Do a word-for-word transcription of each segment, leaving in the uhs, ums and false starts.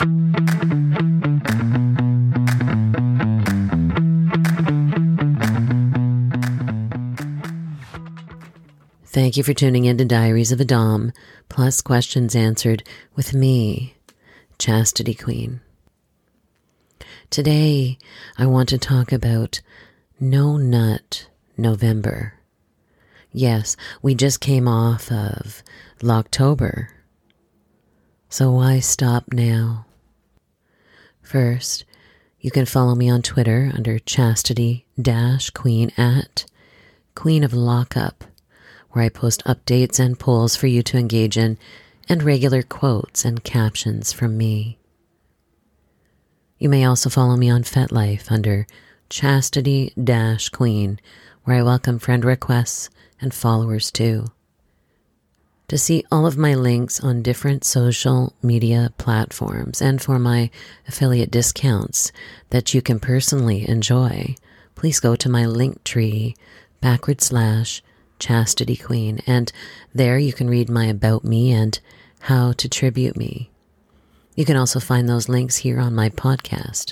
Thank you for tuning in to Diaries of a Dom, plus questions answered with me, Chastity Queen. Today, I want to talk about No Nut November. Yes, we just came off of Locktober. So why stop now? First, you can follow me on Twitter under Chastity-Queen at Queen of Lockup, where I post updates and polls for you to engage in, and regular quotes and captions from me. You may also follow me on FetLife under Chastity-Queen, where I welcome friend requests and followers too. To see all of my links on different social media platforms and for my affiliate discounts that you can personally enjoy, please go to my Linktree backward slash Chastity Queen, and there you can read my About Me and How to Tribute Me. You can also find those links here on my podcast.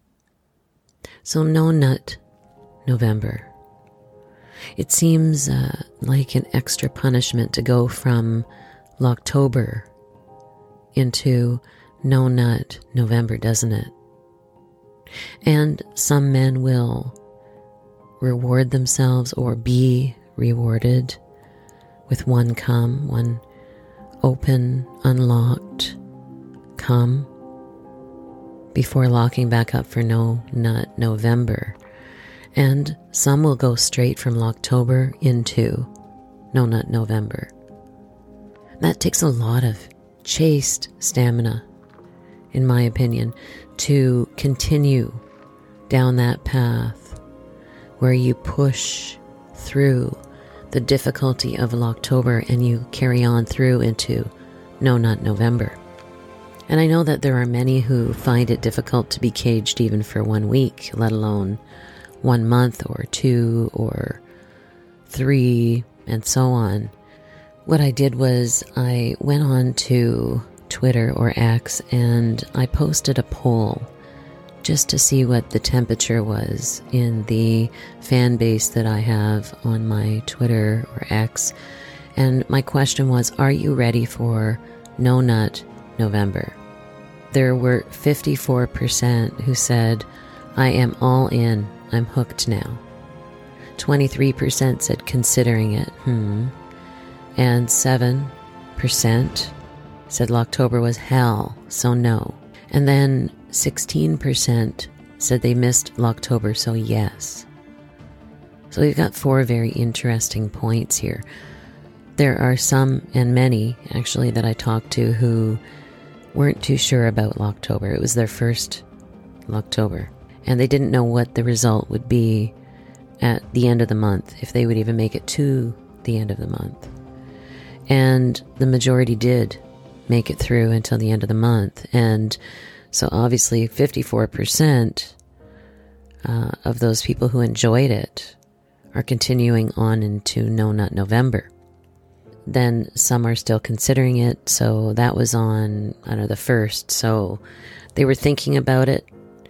So No Nut November. It seems uh, like an extra punishment to go from Locktober into No Nut November, doesn't it? And some men will reward themselves or be rewarded with one cum, one open, unlocked cum before locking back up for No Nut November. And some will go straight from Locktober into No Nut November. That takes a lot of chaste stamina, in my opinion, to continue down that path where you push through the difficulty of Locktober and you carry on through into No Nut November. And I know that there are many who find it difficult to be caged even for one week, let alone one month or two or three and so on. What I did was I went on to Twitter or X and I posted a poll just to see what the temperature was in the fan base that I have on my Twitter or X. And my question was, are you ready for No Nut November? There were fifty-four percent who said, I am all in, I'm hooked now. twenty-three percent said considering it, hmm. And seven percent said Locktober was hell, so no. And then sixteen percent said they missed Locktober, so yes. So we've got four very interesting points here. There are some, and many, actually, that I talked to who weren't too sure about Locktober. It was their first Locktober, and they didn't know what the result would be at the end of the month, if they would even make it to the end of the month. And the majority did make it through until the end of the month, and so obviously fifty-four percent uh, of those people who enjoyed it are continuing on into No Nut November. Then some are still considering it, so that was on, I don't know, the first, so they were thinking about it,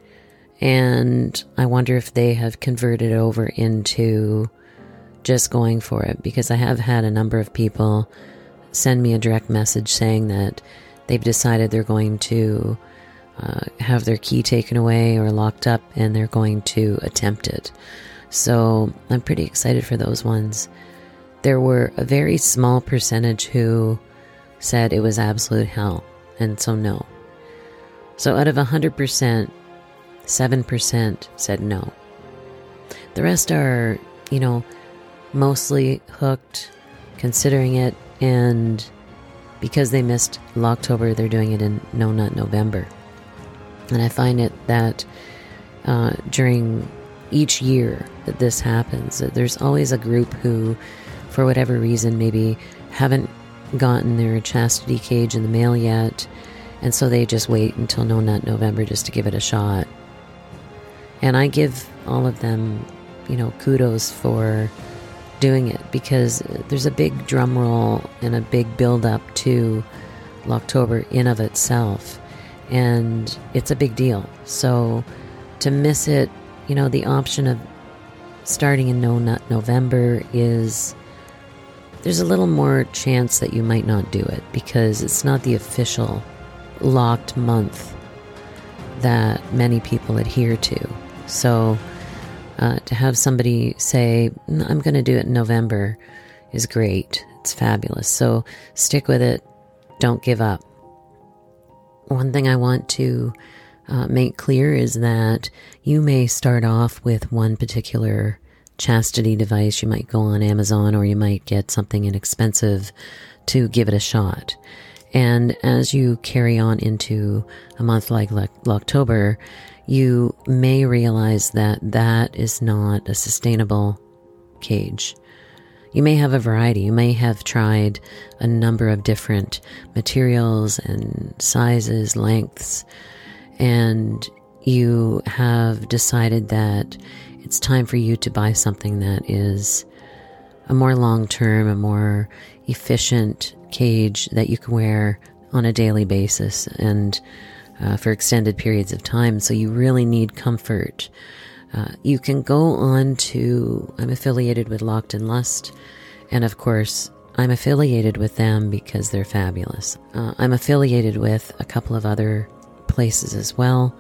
and I wonder if they have converted over into just going for it, because I have had a number of people send me a direct message saying that they've decided they're going to Uh, have their key taken away or locked up, and they're going to attempt it. So I'm pretty excited for those ones. There were a very small percentage who said it was absolute hell, and so no. So out of one hundred percent, seven percent said no. The rest are, you know, mostly hooked, considering it, and because they missed Locktober, they're doing it in No Nut November. And I find it that uh, during each year that this happens, that there's always a group who, for whatever reason, maybe haven't gotten their chastity cage in the mail yet, and so they just wait until No Nut November just to give it a shot. And I give all of them, you know, kudos for doing it, because there's a big drum roll and a big build up to Locktober in of itself. and it's a big deal. So to miss it, you know, the option of starting in no nut November is, there's a little more chance that you might not do it because it's not the official locked month that many people adhere to. So uh, to have somebody say, I'm going to do it in November is great. It's fabulous. So stick with it. Don't give up. One thing I want to uh, make clear is that you may start off with one particular chastity device. You might go on Amazon, or you might get something inexpensive to give it a shot. And as you carry on into a month like October, you may realize that that is not a sustainable cage. You may have a variety. You may have tried a number of different materials and sizes, lengths, and you have decided that it's time for you to buy something that is a more long-term, a more efficient cage that you can wear on a daily basis and uh, for extended periods of time. So you really need comfort. Uh, you can go on to, I'm affiliated with Locked in Lust, and of course, I'm affiliated with them because they're fabulous. Uh, I'm affiliated with a couple of other places as well,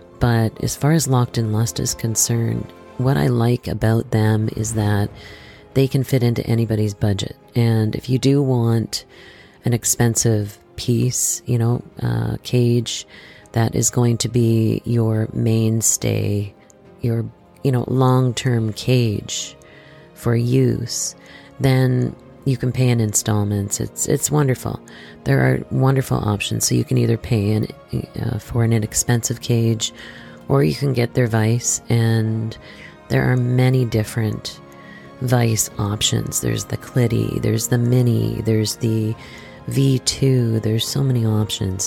but as far as Locked in Lust is concerned, what I like about them is that they can fit into anybody's budget. And if you do want an expensive piece, you know, uh, cage that is going to be your mainstay, your, you know, long-term cage for use, then you can pay in installments. It's it's wonderful. There are wonderful options. So you can either pay in uh, for an inexpensive cage, or you can get their vise, and there are many different vise options. There's the Clitty, there's the Mini, there's the V two, there's so many options.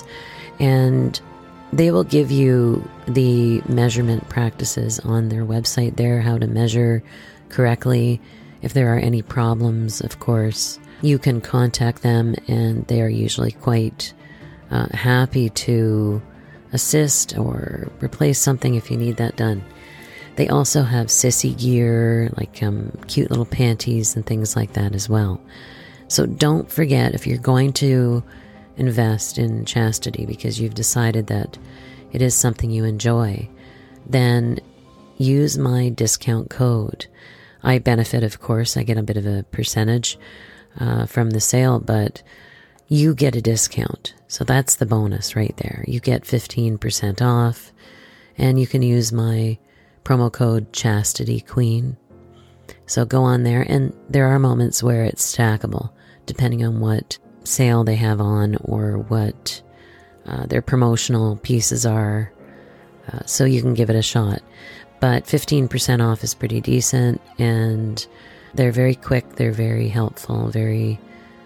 And they will give you the measurement practices on their website there, how to measure correctly. If there are any problems, of course, you can contact them, and they are usually quite uh, happy to assist or replace something if you need that done. They also have sissy gear, like um, cute little panties and things like that as well. So don't forget, if you're going to invest in chastity because you've decided that it is something you enjoy, then use my discount code. I benefit, of course. I get a bit of a percentage uh, from the sale, but you get a discount. So that's the bonus right there. You get fifteen percent off, and you can use my promo code Chastity Queen. So go on there, and there are moments where it's stackable, depending on what sale they have on or what uh, their promotional pieces are. Uh, so you can give it a shot. But fifteen percent off is pretty decent, and they're very quick, they're very helpful, very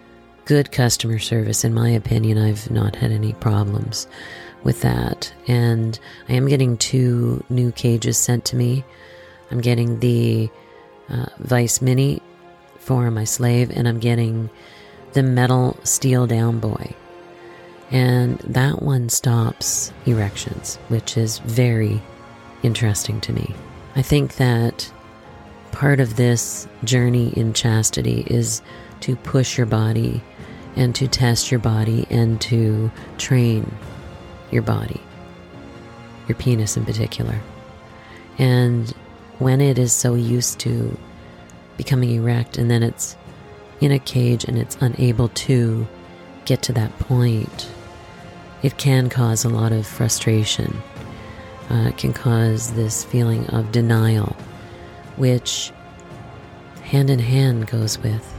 good customer service. In my opinion, I've not had any problems with that. And I am getting two new cages sent to me. I'm getting the uh, Vice Mini for my slave, and I'm getting the metal steel down boy. And that one stops erections, which is very interesting to me. I think that part of this journey in chastity is to push your body and to test your body and to train your body, your penis in particular. And when it is so used to becoming erect, and then it's in a cage and it's unable to get to that point, it can cause a lot of frustration. Uh, it can cause this feeling of denial, which hand in hand goes with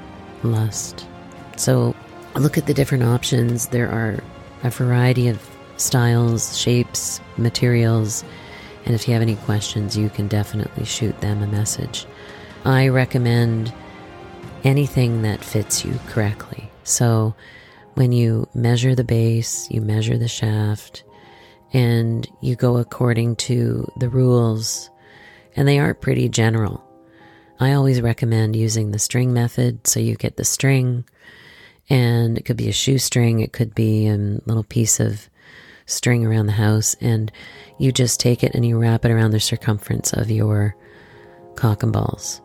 lust. So look at the different options. There are a variety of styles, shapes, materials, and if you have any questions, you can definitely shoot them a message. I recommend anything that fits you correctly. So when you measure the base, you measure the shaft, and you go according to the rules, and they are pretty general. I always recommend using the string method, so you get the string, and it could be a shoestring, it could be a little piece of string around the house, and you just take it and you wrap it around the circumference of your cock and balls.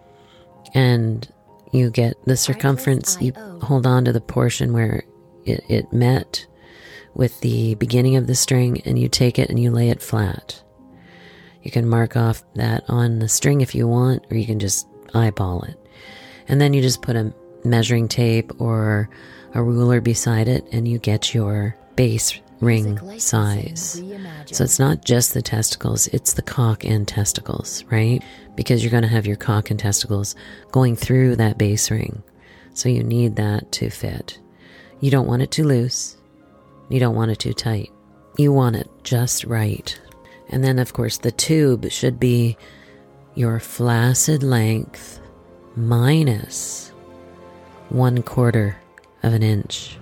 And you get the circumference, you hold on to the portion where it, it met with the beginning of the string, and you take it and you lay it flat. You can mark off that on the string if you want, or you can just eyeball it. And then you just put a measuring tape or a ruler beside it, and you get your base ring size. So it's not just the testicles, it's the cock and testicles, right? Because you're going to have your cock and testicles going through that base ring. So you need that to fit. You don't want it too loose. You don't want it too tight. You want it just right. And then, of course, the tube should be your flaccid length minus one quarter of an inch.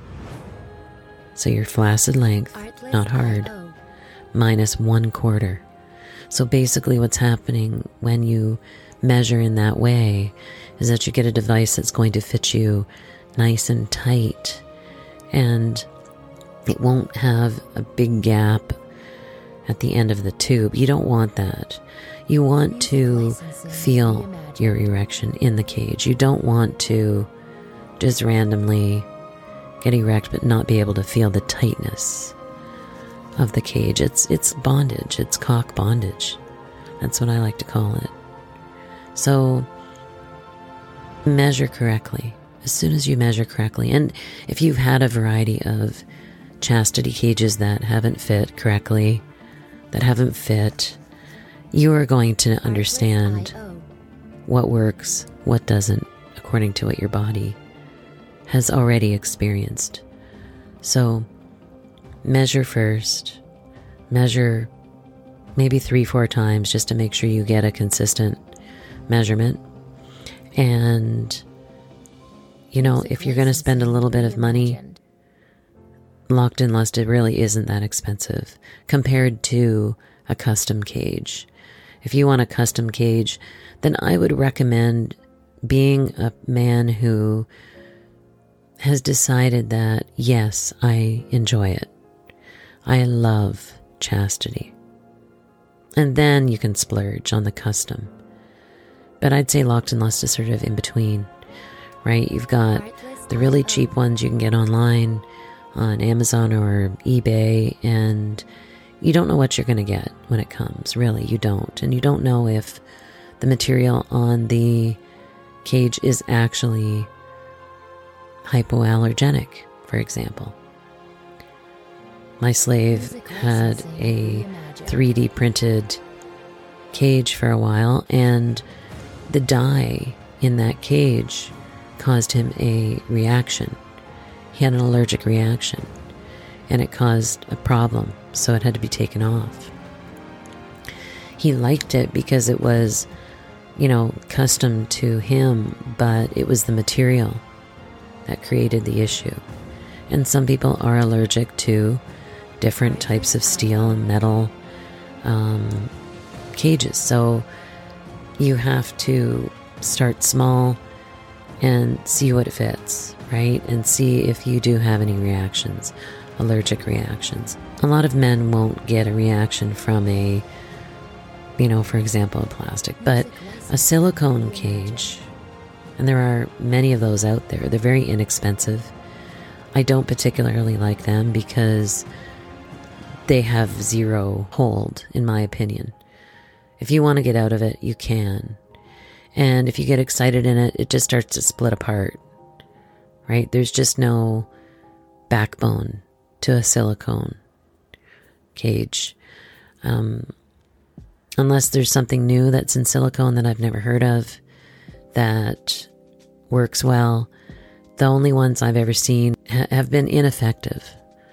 So your flaccid length, not hard, minus one quarter. So basically what's happening when you measure in that way is that you get a device that's going to fit you nice and tight, and it won't have a big gap at the end of the tube. You don't want that. You want to feel your erection in the cage. You don't want to just randomly get erect but not be able to feel the tightness of the cage. It's it's bondage. It's cock bondage. That's what I like to call it. So measure correctly. As soon as you measure correctly, and if you've had a variety of chastity cages that haven't fit correctly, that haven't fit, you are going to understand what works, what doesn't, according to what your body has already experienced. So measure first, measure maybe three, four times just to make sure you get a consistent measurement. And, you know, if you're going to spend a little bit of money, Locked and Lusted really isn't that expensive compared to a custom cage. If you want a custom cage, then I would recommend being a man who has decided that, yes, I enjoy it. I love chastity. And then you can splurge on the custom. But I'd say Locked and Lust is sort of in between, right? You've got the really cheap ones you can get online on Amazon or eBay, and you don't know what you're going to get when it comes. Really, you don't. And you don't know if the material on the cage is actually hypoallergenic, for example. My slave had a three D printed cage for a while, and the dye in that cage caused him a reaction. He had an allergic reaction, and it caused a problem, so it had to be taken off. He liked it because it was, you know, custom to him, but it was the material that created the issue. And some people are allergic to different types of steel and metal um, cages. So you have to start small and see what fits, right? And see if you do have any reactions, allergic reactions. A lot of men won't get a reaction from a, you know, for example, a plastic, but a silicone cage, and there are many of those out there. They're very inexpensive. I don't particularly like them because they have zero hold, in my opinion. If you want to get out of it, you can. And if you get excited in it, it just starts to split apart, right? There's just no backbone to a silicone cage. Um, unless there's something new that's in silicone that I've never heard of that works well. The only ones I've ever seen ha- have been ineffective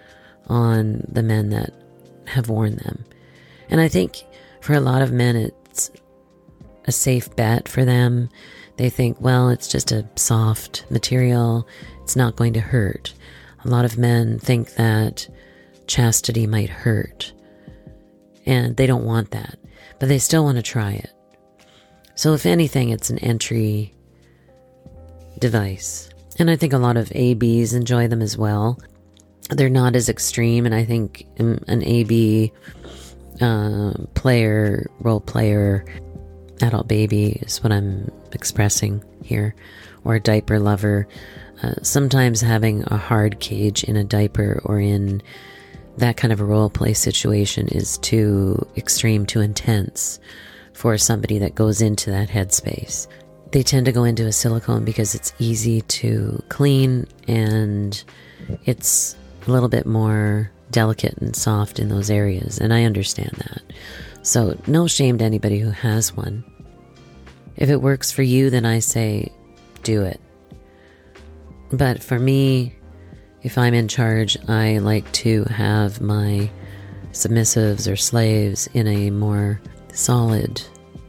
on the men that have worn them. And I think for a lot of men, it's a safe bet for them. They think, well, it's just a soft material. It's not going to hurt. A lot of men think that chastity might hurt, and they don't want that, but they still want to try it. So if anything, it's an entry device. And I think a lot of A Bs enjoy them as well. they're not as extreme. And I think an A B uh, player, role player, adult baby is what I'm expressing here, or a diaper lover. Uh, sometimes having a hard cage in a diaper or in that kind of a role play situation is too extreme, too intense for somebody that goes into that headspace. They tend to go into a silicone because it's easy to clean and it's a little bit more delicate and soft in those areas, and I understand that. So no shame to anybody who has one. If it works for you, then I say do it. But for me, if I'm in charge, I like to have my submissives or slaves in a more solid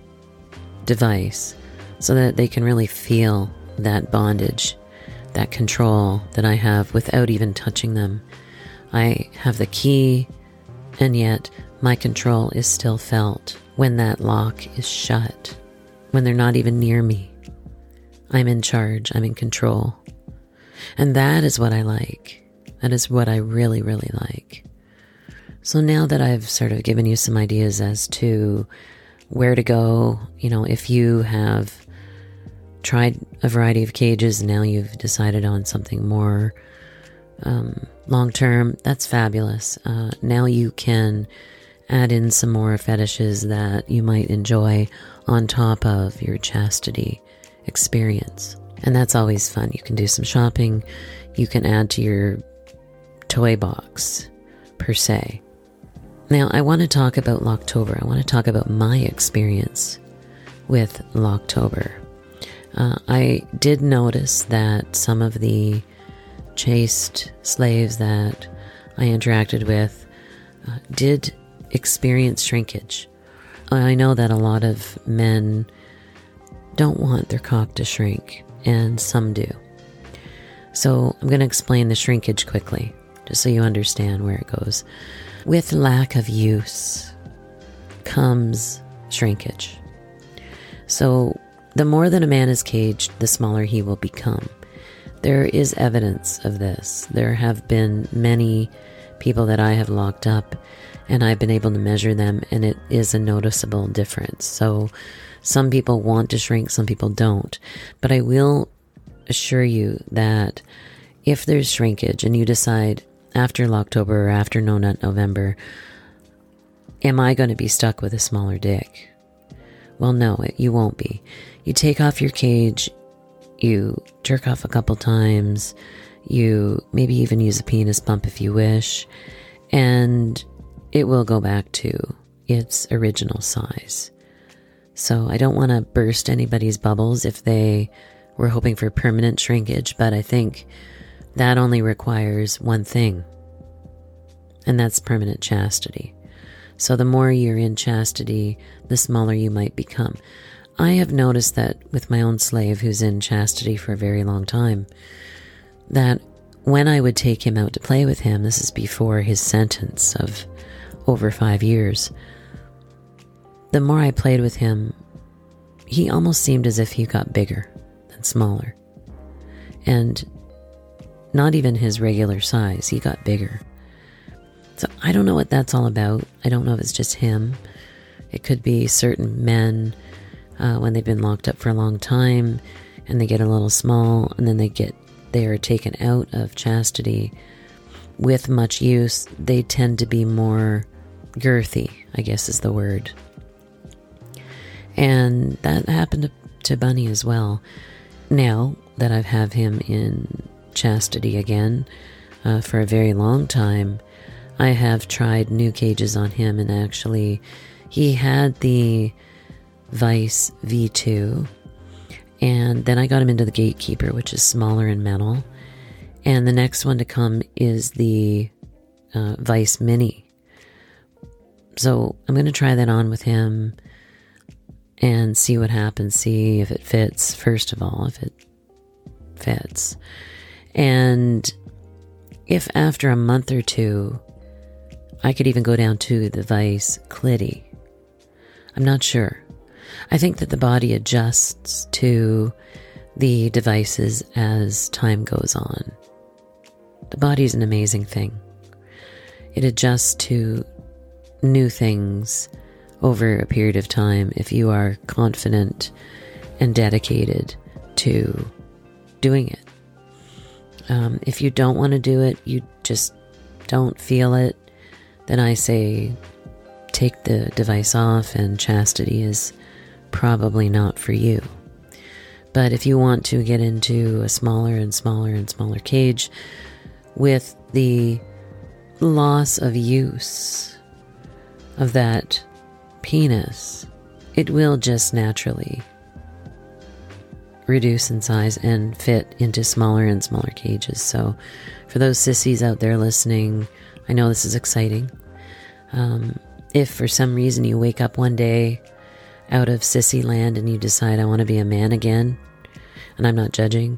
device so that they can really feel that bondage, that control that I have without even touching them. I have the key, and yet my control is still felt when that lock is shut, when they're not even near me. I'm in charge, I'm in control. And that is what I like. That is what I really, really like. So now that I've sort of given you some ideas as to where to go, you know, if you have tried a variety of cages and now you've decided on something more um, long-term, that's fabulous. Uh, now you can add in some more fetishes that you might enjoy on top of your chastity experience. And that's always fun. You can do some shopping. You can add to your toy box, per se. Now, I want to talk about Locktober. I want to talk about my experience with Locktober. Uh, I did notice that some of the chaste slaves that I interacted with uh, did experience shrinkage. I know that a lot of men don't want their cock to shrink, and some do. So I'm going to explain the shrinkage quickly, just so you understand where it goes. With lack of use comes shrinkage. So the more that a man is caged, the smaller he will become. There is evidence of this. There have been many people that I have locked up, and I've been able to measure them, and it is a noticeable difference. So some people want to shrink, some people don't. But I will assure you that if there's shrinkage and you decide after Locktober or after No Nut November, am I going to be stuck with a smaller dick? Well, no, you won't be. You take off your cage, you jerk off a couple times, you maybe even use a penis pump if you wish, and it will go back to its original size. So I don't want to burst anybody's bubbles if they were hoping for permanent shrinkage, but I think that only requires one thing, and that's permanent chastity. So the more you're in chastity, the smaller you might become. I have noticed that with my own slave who's in chastity for a very long time, that when I would take him out to play with him, this is before his sentence of over five years, the more I played with him, he almost seemed as if he got bigger than smaller. And not even his regular size, he got bigger. So I don't know what that's all about. I don't know if it's just him. It could be certain men uh, when they've been locked up for a long time and they get a little small, and then they get they are taken out of chastity with much use. They tend to be more girthy, I guess is the word. And that happened to, to Bunny as well. Now that I've have him in chastity again uh, for a very long time, I have tried new cages on him, and actually he had the Vice V two, and then I got him into the Gatekeeper, which is smaller and metal, and the next one to come is the uh, Vice Mini. So I'm going to try that on with him and see what happens, see if it fits, first of all, if it fits. And if after a month or two, I could even go down to the Vice Clitty. I'm not sure. I think that the body adjusts to the devices as time goes on. The body's an amazing thing. It adjusts to new things over a period of time if you are confident and dedicated to doing it. Um, if you don't want to do it, you just don't feel it, then I say take the device off, and chastity is probably not for you. But if you want to get into a smaller and smaller and smaller cage with the loss of use of that penis, it will just naturally reduce in size and fit into smaller and smaller cages. So for those sissies out there listening, I know this is exciting. Um, if for some reason you wake up one day out of sissy land and you decide, I want to be a man again, and I'm not judging,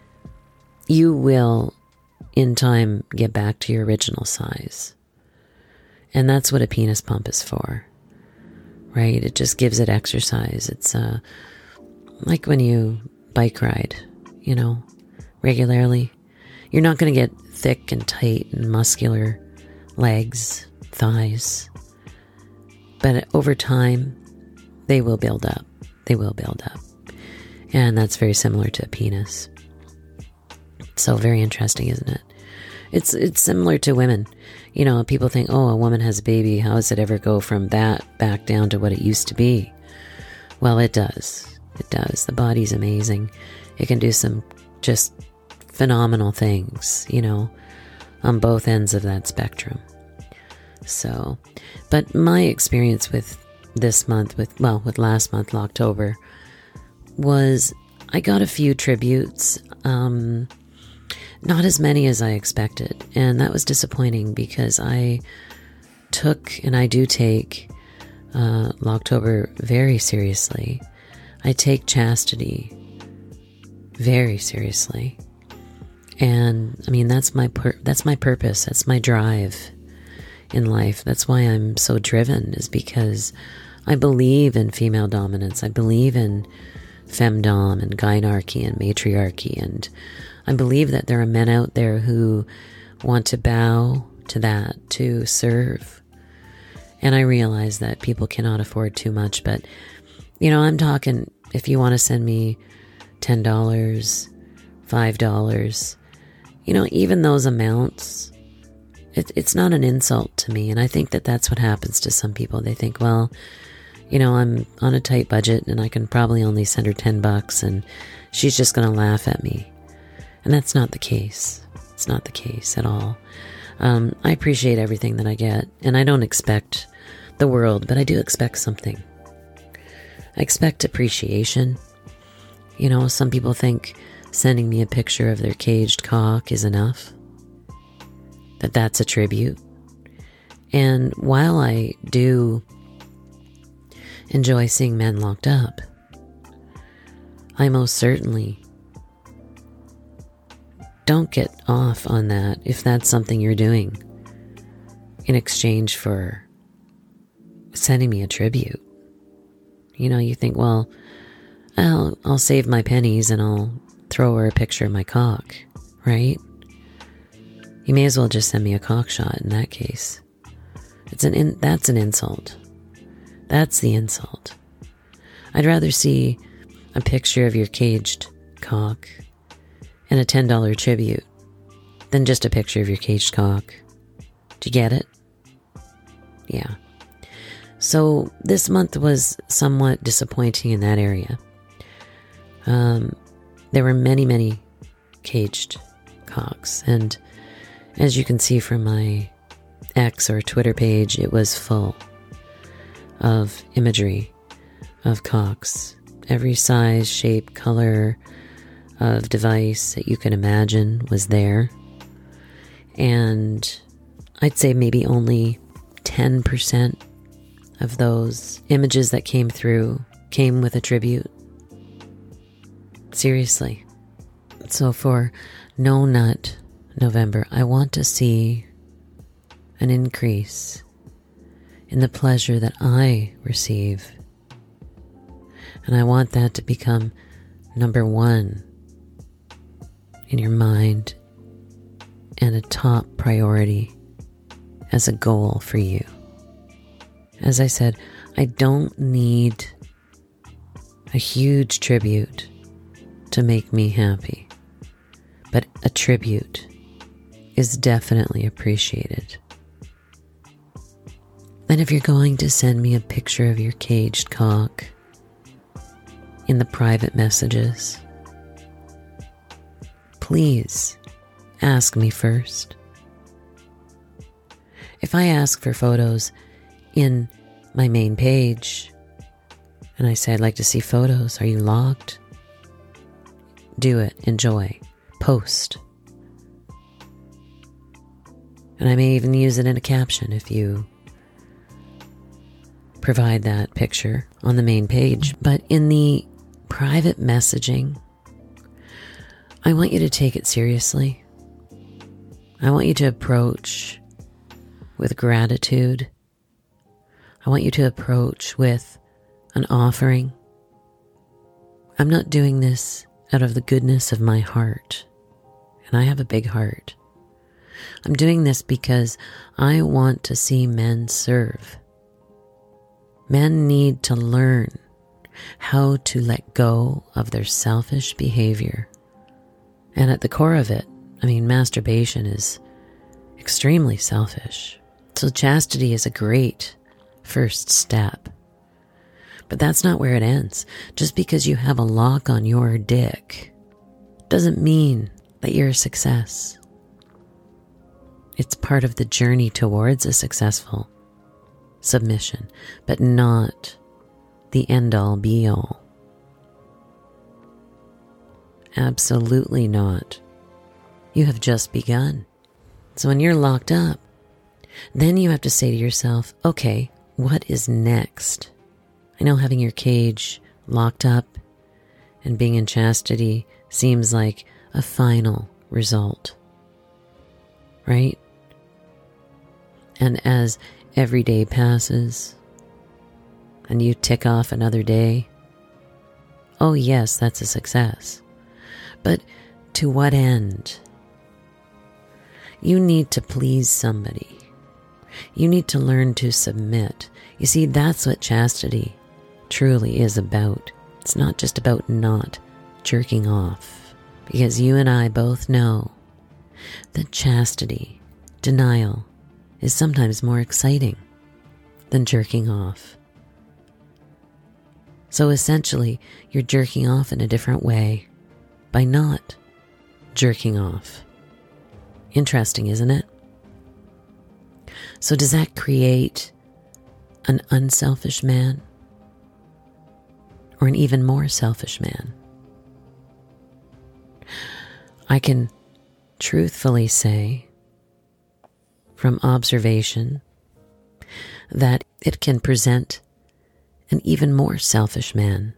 you will in time get back to your original size. And that's what a penis pump is for, right? It just gives it exercise. It's uh, like when you bike ride, you know, regularly. You're not going to get thick and tight and muscular legs, thighs. But over time, they will build up. They will build up. And that's very similar to a penis. So very interesting, isn't it? It's it's similar to women. You know, people think, oh, a woman has a baby. How does it ever go from that back down to what it used to be? Well, it does. It does. The body's amazing. It can do some just phenomenal things, you know, on both ends of that spectrum. So, but my experience with this month, with, well, with last month, October, was I got a few tributes, um, not as many as I expected. And that was disappointing because I took, and I do take, uh, October very seriously. I take chastity very seriously. And I mean, that's my, pur- that's my purpose. That's my drive in life. That's why I'm so driven, is because I believe in female dominance. I believe in femdom and gynarchy and matriarchy. And I believe that there are men out there who want to bow to that, to serve. And I realize that people cannot afford too much, but, you know, I'm talking, if you want to send me ten dollars, five dollars, you know, even those amounts, it, it's not an insult to me. And I think that that's what happens to some people. They think, well, you know, I'm on a tight budget and I can probably only send her ten bucks and she's just going to laugh at me. And that's not the case. It's not the case at all. Um, I appreciate everything that I get, and I don't expect the world, but I do expect something. I expect appreciation. You know, some people think sending me a picture of their caged cock is enough, that that's a tribute. And while I do enjoy seeing men locked up, I most certainly don't get off on that if that's something you're doing in exchange for sending me a tribute. You know, you think, well, I'll, I'll save my pennies and I'll throw her a picture of my cock, right? You may as well just send me a cock shot in that case. It's an in, that's an insult. That's the insult. I'd rather see a picture of your caged cock and a ten dollars tribute than just a picture of your caged cock. Do you get it? Yeah. So this month was somewhat disappointing in that area. Um, there were many, many caged cocks. And as you can see from my X or Twitter page, it was full of imagery of cocks. Every size, shape, color of device that you can imagine was there. And I'd say maybe only ten percent of those images that came through came with a tribute. Seriously. So for No Nut November, I want to see an increase in the pleasure that I receive. And I want that to become number one in your mind, and a top priority as a goal for you. As I said, I don't need a huge tribute to make me happy, but a tribute is definitely appreciated. And if you're going to send me a picture of your caged cock in the private messages, please ask me first. If I ask for photos in my main page and I say I'd like to see photos, are you logged? Do it. Enjoy. Post. And I may even use it in a caption if you provide that picture on the main page. But in the private messaging, I want you to take it seriously. I want you to approach with gratitude. I want you to approach with an offering. I'm not doing this out of the goodness of my heart, and I have a big heart. I'm doing this because I want to see men serve. Men need to learn how to let go of their selfish behavior. And at the core of it, I mean, masturbation is extremely selfish. So chastity is a great first step. But that's not where it ends. Just because you have a lock on your dick doesn't mean that you're a success. It's part of the journey towards a successful submission, but not the end-all be-all. Absolutely not. You have just begun. So when you're locked up, then you have to say to yourself, okay, what is next? I know having your cage locked up and being in chastity seems like a final result, right? And as every day passes and you tick off another day, oh yes, that's a success. But to what end? You need to please somebody. You need to learn to submit. You see, that's what chastity truly is about. It's not just about not jerking off. Because you and I both know that chastity, denial, is sometimes more exciting than jerking off. So essentially, you're jerking off in a different way by not jerking off. Interesting, isn't it? So does that create an unselfish man or an even more selfish man? I can truthfully say from observation that it can present an even more selfish man,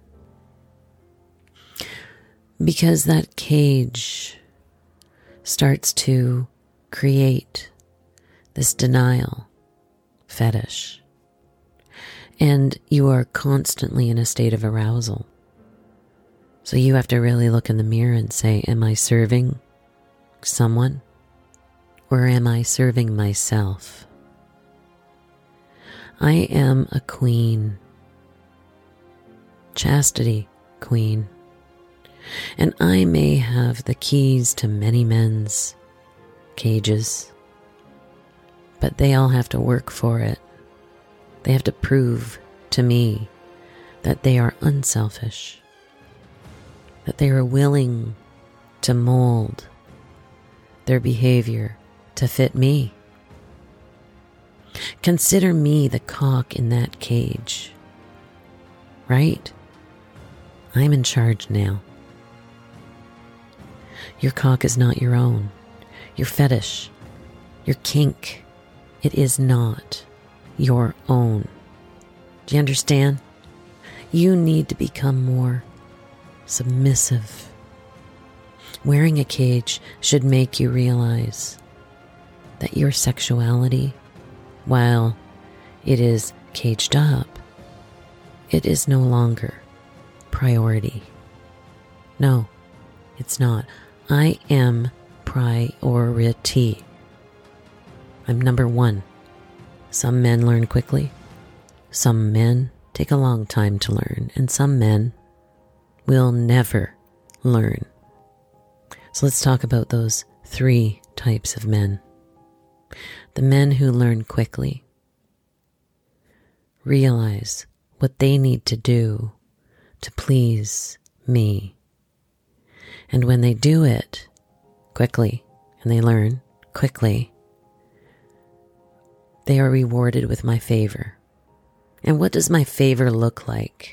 because that cage starts to create this denial fetish, and you are constantly in a state of arousal. So you have to really look in the mirror and say, am I serving someone or am I serving myself? I am a queen, chastity queen, and I may have the keys to many men's cages, but they all have to work for it. They have to prove to me that they are unselfish, that they are willing to mold their behavior to fit me. Consider me the cock in that cage, right? I'm in charge now. Your cock is not your own. Your fetish, your kink, it is not your own. Do you understand? You need to become more submissive. Wearing a cage should make you realize that your sexuality, while it is caged up, it is no longer priority. No, it's not. I am priority. I'm number one. Some men learn quickly. Some men take a long time to learn. And some men will never learn. So let's talk about those three types of men. The men who learn quickly realize what they need to do to please me. And when they do it quickly, and they learn quickly, they are rewarded with my favor. And what does my favor look like?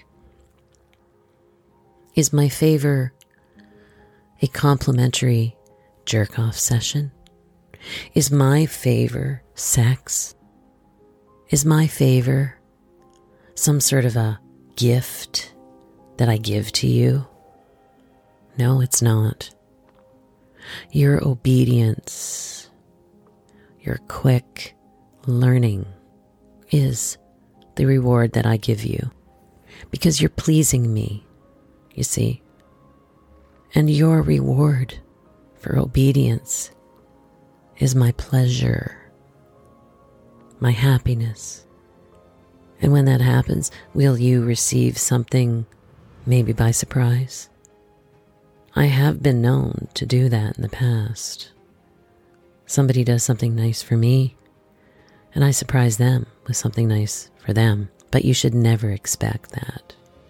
Is my favor a complimentary jerk-off session? Is my favor sex? Is my favor some sort of a gift that I give to you? No, it's not. Your obedience, your quick learning is the reward that I give you because you're pleasing me, you see. And your reward for obedience is my pleasure, my happiness. And when that happens, will you receive something maybe by surprise? I have been known to do that in the past. Somebody does something nice for me, and I surprise them with something nice for them. But you should never expect that.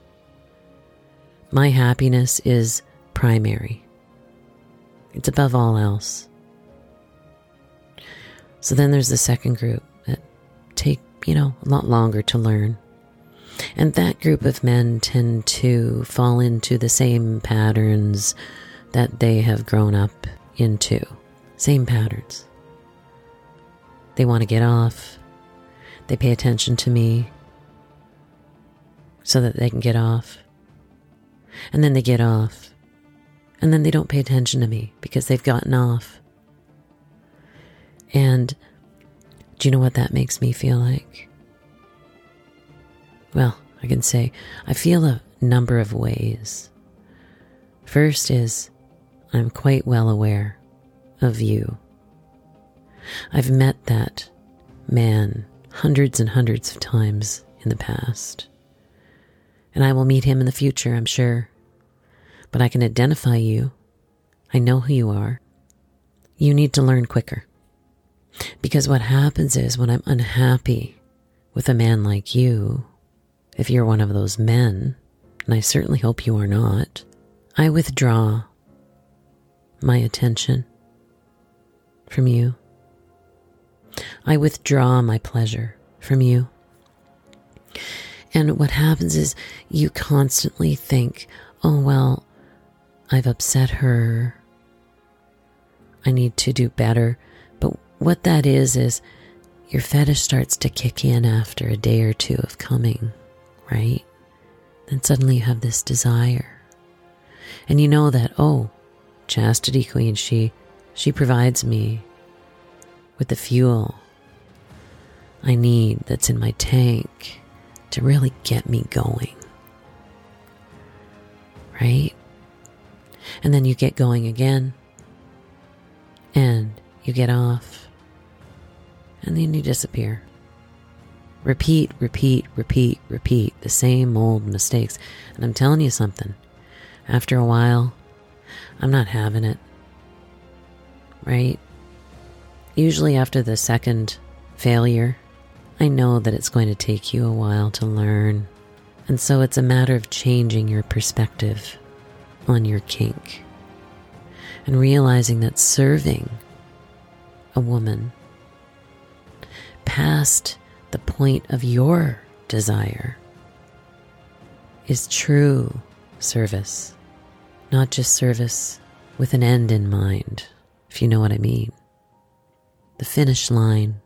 My happiness is primary. It's above all else. So then there's the second group that take, you know, a lot longer to learn. And that group of men tend to fall into the same patterns that they have grown up into. Same patterns. They want to get off. They pay attention to me so that they can get off. And then they get off. And then they don't pay attention to me because they've gotten off. And do you know what that makes me feel like? Well, I can say I feel a number of ways. First is I'm quite well aware of you. I've met that man hundreds and hundreds of times in the past. And I will meet him in the future, I'm sure. But I can identify you. I know who you are. You need to learn quicker. Because what happens is when I'm unhappy with a man like you, if you're one of those men, and I certainly hope you are not, I withdraw my attention from you. I withdraw my pleasure from you. And what happens is you constantly think, oh, well, I've upset her. I need to do better. But what that is, is your fetish starts to kick in after a day or two of coming, right? Then suddenly you have this desire. And you know that, oh, Chastity Queen, she, she provides me with the fuel I need that's in my tank to really get me going. Right? And then you get going again. And you get off. And then you disappear. Repeat, repeat, repeat, repeat the same old mistakes. And I'm telling you something. After a while, I'm not having it. Right? Usually after the second failure, I know that it's going to take you a while to learn. And so it's a matter of changing your perspective on your kink. And realizing that serving a woman past the point of your desire is true service. Not just service with an end in mind, if you know what I mean. The finish line.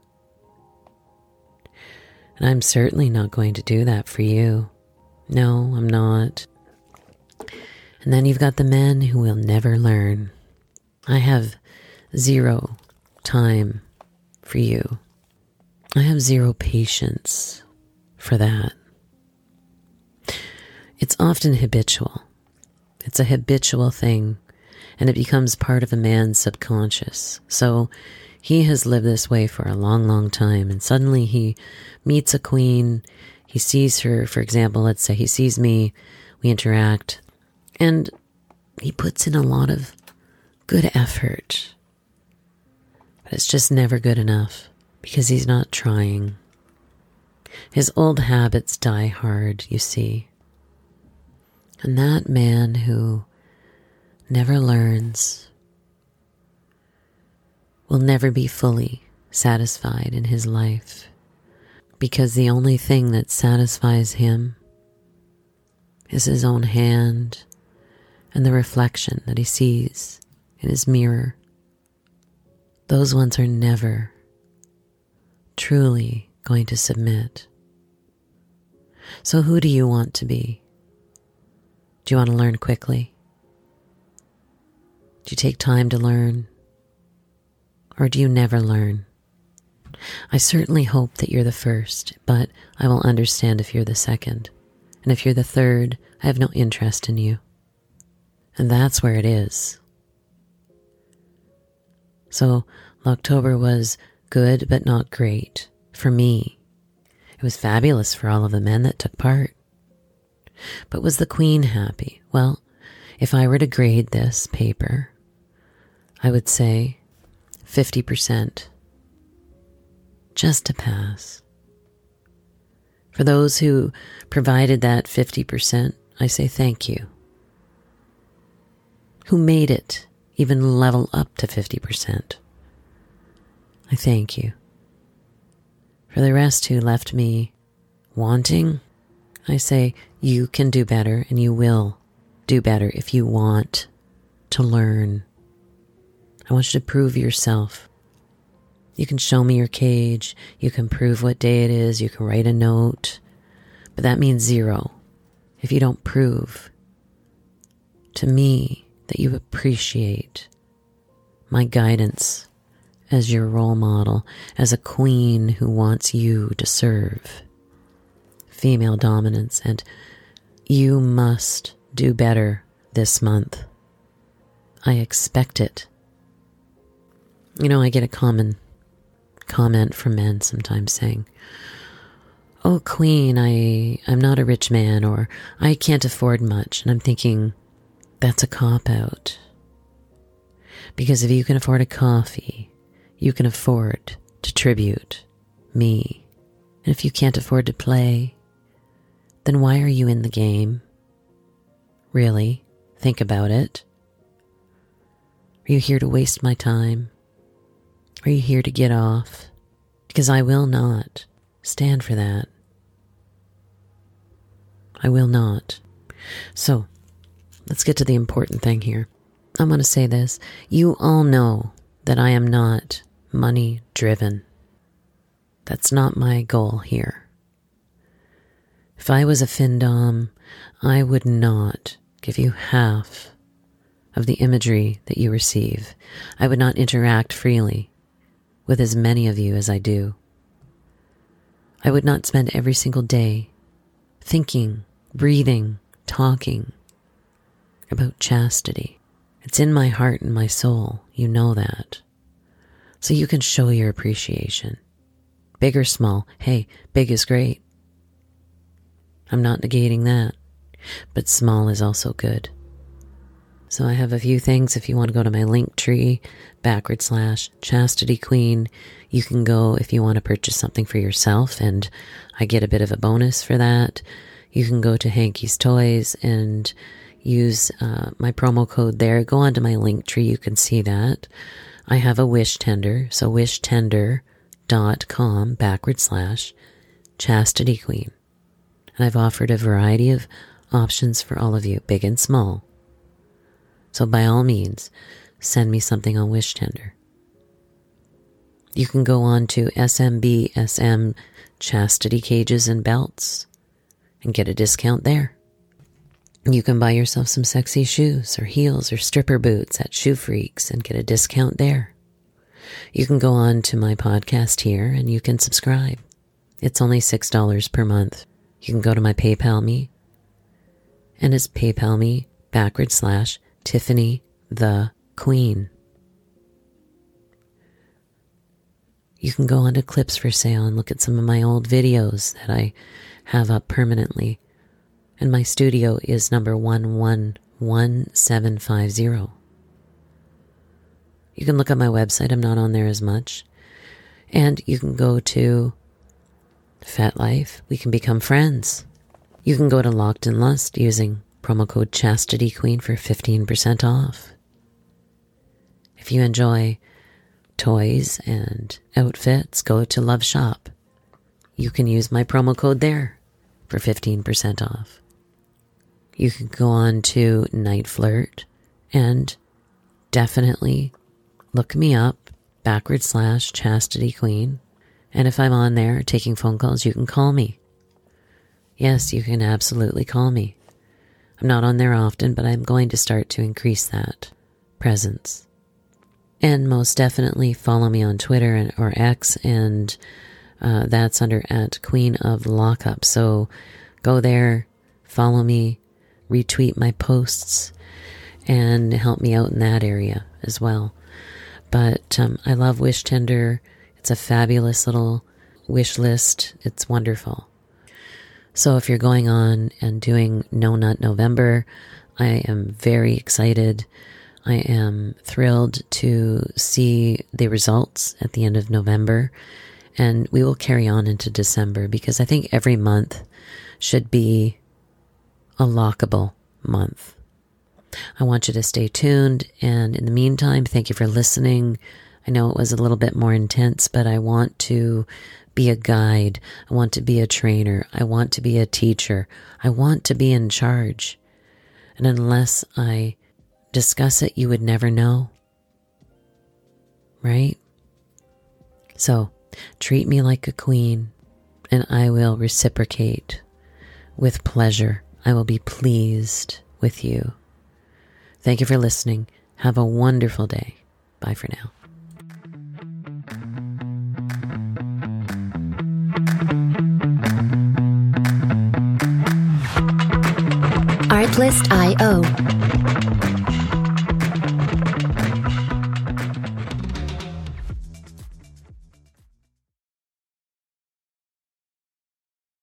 And I'm certainly not going to do that for you. No, I'm not. And then you've got the men who will never learn. I have zero time for you. I have zero patience for that. It's often habitual. It's a habitual thing. and it becomes part of a man's subconscious. So he has lived this way for a long, long time, and suddenly he meets a queen, he sees her, for example, let's say he sees me, we interact, and he puts in a lot of good effort. But it's just never good enough because he's not trying. His old habits die hard, you see. And that man who never learns will never be fully satisfied in his life, because the only thing that satisfies him is his own hand and the reflection that he sees in his mirror. Those ones are never truly going to submit. So who do you want to be? Do you want to learn quickly? Do you take time to learn? Or do you never learn? I certainly hope that you're the first, but I will understand if you're the second. And if you're the third, I have no interest in you. And that's where it is. So October was good but not great for me. It was fabulous for all of the men that took part. But was the queen happy? Well, if I were to grade this paper, I would say fifty percent. Just to pass. For those who provided that fifty percent, I say thank you. Who made it even level up to fifty percent, I thank you. For the rest who left me wanting, I say you can do better, and you will do better if you want to learn. I want you to prove yourself. You can show me your cage, you can prove what day it is, you can write a note, but that means zero if you don't prove to me that you appreciate my guidance as your role model, as a queen who wants you to serve female dominance, and you must do better this month. I expect it. You know, I get a common comment from men sometimes saying, "Oh, queen, I, I'm not a rich man," or "I can't afford much." And I'm thinking, that's a cop-out. Because if you can afford a coffee, you can afford to tribute me. And if you can't afford to play, then why are you in the game? Really? Think about it. Are you here to waste my time? Are you here to get off? Because I will not stand for that. I will not. So, let's get to the important thing here. I'm going to say this. You all know that I am not money driven. That's not my goal here. If I was a findom, I would not give you half of the imagery that you receive. I would not interact freely with as many of you as I do. I would not spend every single day thinking, breathing, talking about chastity. It's in my heart and my soul. You know that. So you can show your appreciation. Big or small. Hey, big is great. I'm not negating that. But small is also good. So I have a few things. If you want to go to my link tree, backward slash chastity queen, you can go if you want to purchase something for yourself, and I get a bit of a bonus for that. You can go to Hanky's Toys and use uh, my promo code there. Go onto my link tree. You can see that. I have a wish tender. So wishtender.com backward slash chastity queen. And I've offered a variety of options for all of you, big and small. So by all means, send me something on Wish Tender. You can go on to S M B S M Chastity Cages and Belts and get a discount there. You can buy yourself some sexy shoes or heels or stripper boots at Shoe Freaks and get a discount there. You can go on to my podcast here and you can subscribe. It's only six dollars per month. You can go to my PayPal me, and it's PayPal me backward slash Tiffany The Queen. You can go onto Clips for Sale and look at some of my old videos that I have up permanently. And my studio is number one one one seven five zero. You can look at my website. I'm not on there as much. And you can go to FetLife. We can become friends. You can go to Locked in Lust using promo code Chastity Queen for fifteen percent off. If you enjoy toys and outfits, go to Love Shop. You can use my promo code there for fifteen percent off. You can go on to Night Flirt and definitely look me up, backward slash Chastity Queen. And if I'm on there taking phone calls, you can call me. Yes, you can absolutely call me. I'm not on there often, but I'm going to start to increase that presence. And most definitely follow me on Twitter and, or X, and uh, that's under at Queen of Lockup. So go there, follow me, retweet my posts, and help me out in that area as well. But um, I love Wish Tinder. It's a fabulous little wish list. It's wonderful. So if you're going on and doing No Nut November, I am very excited. I am thrilled to see the results at the end of November, and we will carry on into December, because I think every month should be a lockable month. I want you to stay tuned, and in the meantime, thank you for listening. I know it was a little bit more intense, but I want to be a guide. I want to be a trainer. I want to be a teacher. I want to be in charge. And unless I discuss it, you would never know. Right? So, treat me like a queen, and I will reciprocate with pleasure. I will be pleased with you. Thank you for listening. Have a wonderful day. Bye for now. Artlist dot I O